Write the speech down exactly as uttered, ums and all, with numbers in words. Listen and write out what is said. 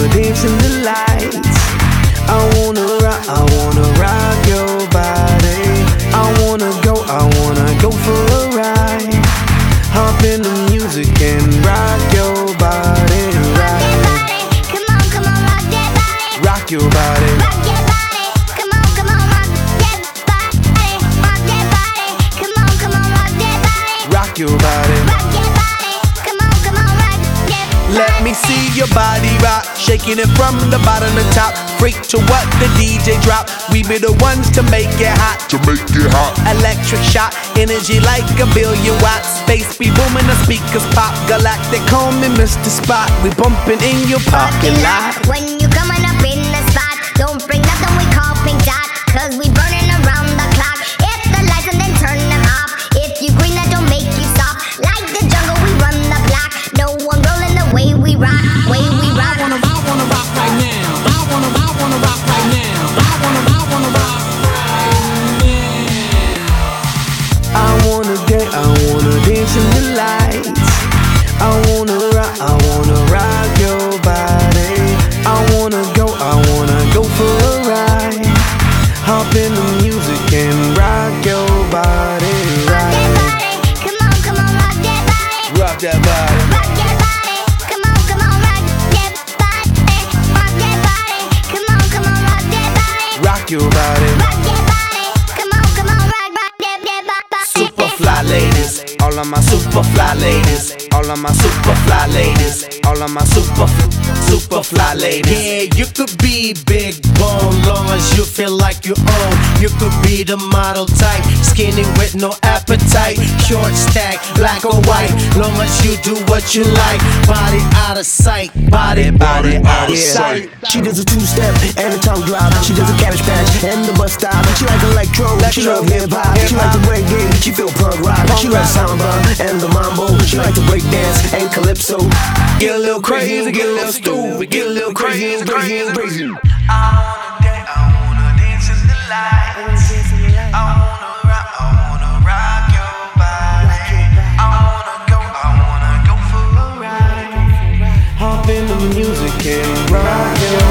wanna dance in the lights. I wanna rock, I wanna rock your body. I wanna go, I wanna go for a ride. Hop in the music and rock your body, right. Come on, come on, rock that body. Rock your body. Rock that body. Come on, come on, rock that body. Rock that body. Come on, come on, rock that body. Rock your body. Rock that body. Come on, come on, rock that body. Let me see your body rock, shaking it from the bottom to top. Freak to what the D J drop. We be the ones to make it hot. To make it hot. Electric shock, energy like a billion watts. Space be booming, the speakers pop. Galactic, call me Mister Spot. We bumping in your parking lot. When you coming up in the spot, don't bring nothing we call pink dot, cause we burning around the clock. Hit the lights and then turn them off. If you green, that don't make you stop. Like the jungle, we run the block. No one rolling the way we rock, way we rock. I wanna, I wanna rock right now. I wanna, I wanna rock right now. I wanna, I wanna rock right now. I wanna dance, I wanna dance in the lights. I wanna rock, I wanna rock your body. I wanna go, I wanna go for a ride. Hop in the music and rock your body, right. Come on, come on, rock that body. Rock that body. Rock that body. Come on, come on, rock that body. Rock that body. Come on, come on, rock that body. Rock your body. Rock that body. Come on, come on, rock, rock that, that body. Super fly ladies, all of my super fly ladies, all of my super fly ladies, all of my super, super fly ladies. Yeah, you could be big bone, long as you feel like you own. You could be the model type, skinny with no appetite, short stack, black or white, long as you do what you like. Body out of sight, body, body out of sight. She does a two-step and a tongue drop. She does a cabbage patch and the bus stop. She like electro, she love hip-hop. She like the reggae, she feel punk rock. She like samba and the mambo. She like to break dance and calypso. Get a little crazy, get a little stupid, get a little crazy, crazy, crazy. I wanna dance, I wanna dance in the lights. I wanna rock, I wanna rock your body. I wanna go, I wanna go for a ride. Hop in the music and rock your